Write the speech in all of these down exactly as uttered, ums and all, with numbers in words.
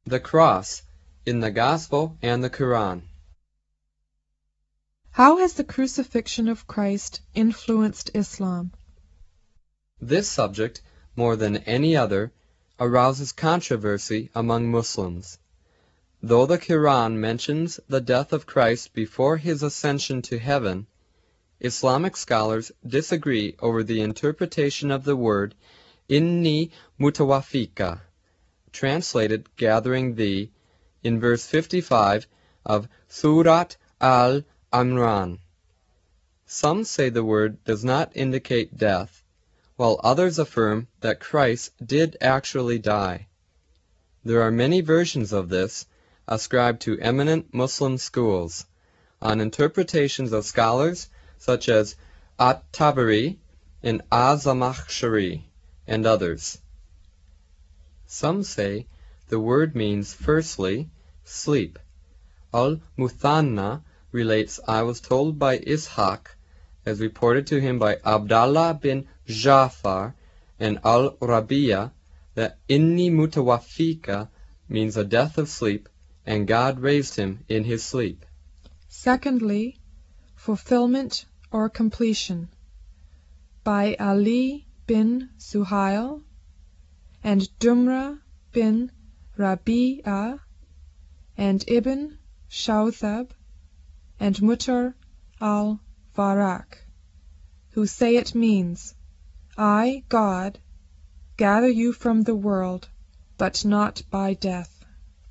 The cross in the Gospel and the Quran. How has the crucifixion of Christ influenced Islam? This subject, more than any other, arouses controversy among Muslims. Though the Quran mentions the death of Christ before his ascension to heaven, Islamic scholars disagree over the interpretation of the word inni mutawafika, translated gathering thee, in verse fifty-five of Surat al-Imran. Some say the word does not indicate death, while others affirm that Christ did actually die. There are many versions of this, ascribed to eminent Muslim schools, on interpretations of scholars such as At-Tabari and Az-Zamakhshari and others. Some say the word means, firstly, sleep. Al-Muthanna relates, I was told by Ishaq, as reported to him by Abdallah bin Ja'far and Al-Rabi'a, that inni mutawafika means a death of sleep, and God raised him in his sleep. Secondly, fulfillment or completion, by Ali bin Suhail and Dumra bin Rabi'a and Ibn Shawthab and Mutar al-Varaq, who say it means, I, God, gather you from the world, but not by death.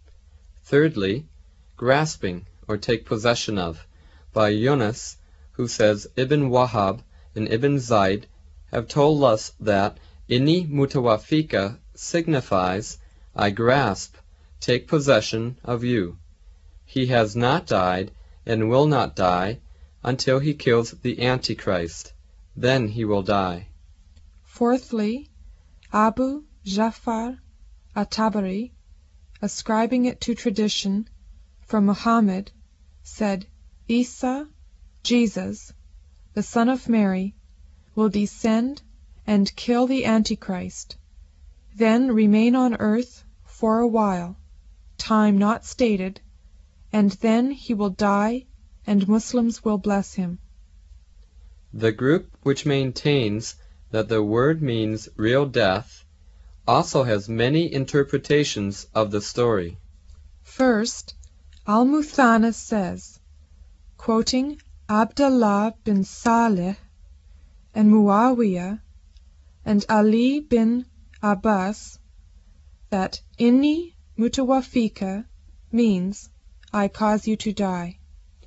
Thirdly, grasping or take possession of, by Yunus, who says Ibn Wahab and Ibn Zayd have told us that inni mutawafika signifies, I grasp, take possession of you. He has not died and will not die until he kills the Antichrist. Then he will die. Fourthly, Abu Ja'far at-Tabari, ascribing it to tradition from Muhammad, said, Isa, Jesus, the son of Mary, will descend and kill the Antichrist, then remain on earth for a while, time not stated, and then he will die and Muslims will bless him. The group which maintains that the word means real death also has many interpretations of the story. First, Al-Muthanna says, quoting Abdullah bin Saleh and Muawiyah and Ali bin Abbas, that inni mutawafika means, I cause you to die.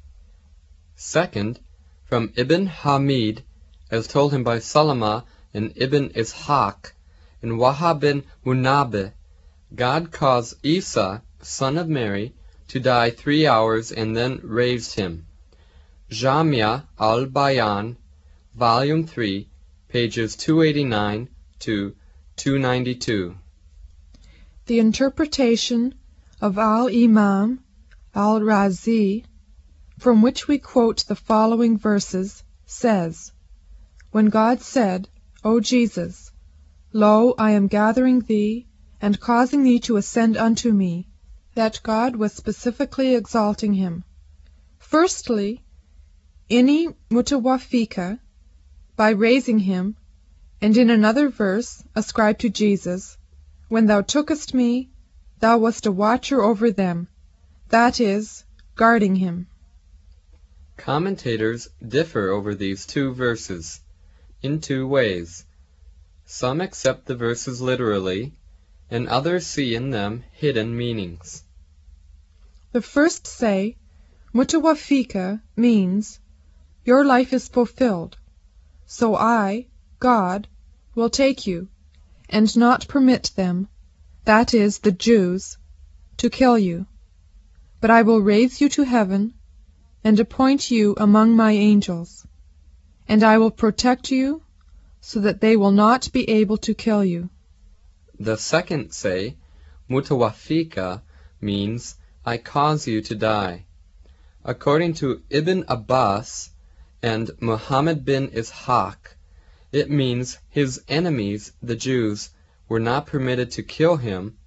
Second, from Ibn Hamid, as told him by Salama and Ibn Ishaq and Wahab bin Munabbih, God caused Isa, son of Mary, to die three hours and then raised him. Jamia al-Bayan, Volume three, pages two eighty-nine to two ninety-two. The interpretation of Al-Imam al-Razi, from which we quote the following verses, says, When God said, O Jesus, Lo, I am gathering thee, and causing thee to ascend unto me, that God was specifically exalting him. Firstly, inni mutawafika, by raising him, and in another verse ascribed to Jesus, When thou tookest me, thou wast a watcher over them, that is, guarding him. Commentators differ over these two verses in two ways. Some accept the verses literally, and others see in them hidden meanings. The first say, Mutawafika means, Your life is fulfilled, so I, God, will take you, and not permit them, that is, the Jews, to kill you. But I will raise you to heaven, and appoint you among my angels, and I will protect you, so that they will not be able to kill you. The second say, Mutawafika means, I cause you to die. According to Ibn Abbas and Muhammad bin Ishaq, it means his enemies, the Jews, were not permitted to kill him,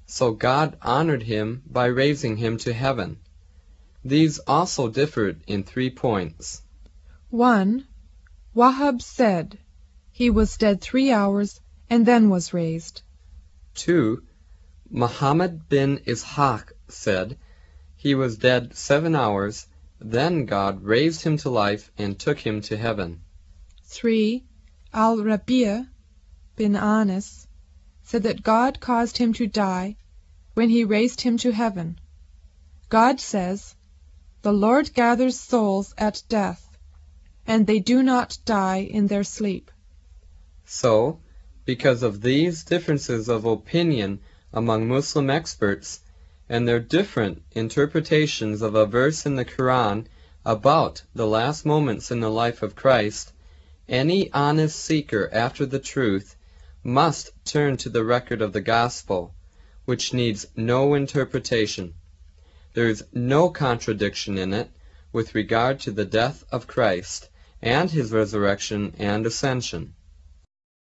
so God honored him by raising him to heaven. These also differed in three points. one. Wahhab said he was dead three hours and then was raised. two. Muhammad bin Ishaq said he was dead seven hours, then God raised him to life and took him to heaven. three. Al-Rabi' bin Anas said that God caused him to die when he raised him to heaven. God says, "The Lord gathers souls at death, and they do not die in their sleep." So, because of these differences of opinion among Muslim experts, and their different interpretations of a verse in the Quran about the last moments in the life of Christ, any honest seeker after the truth must turn to the record of the Gospel, which needs no interpretation. There is no contradiction in it with regard to the death of Christ and his resurrection and ascension.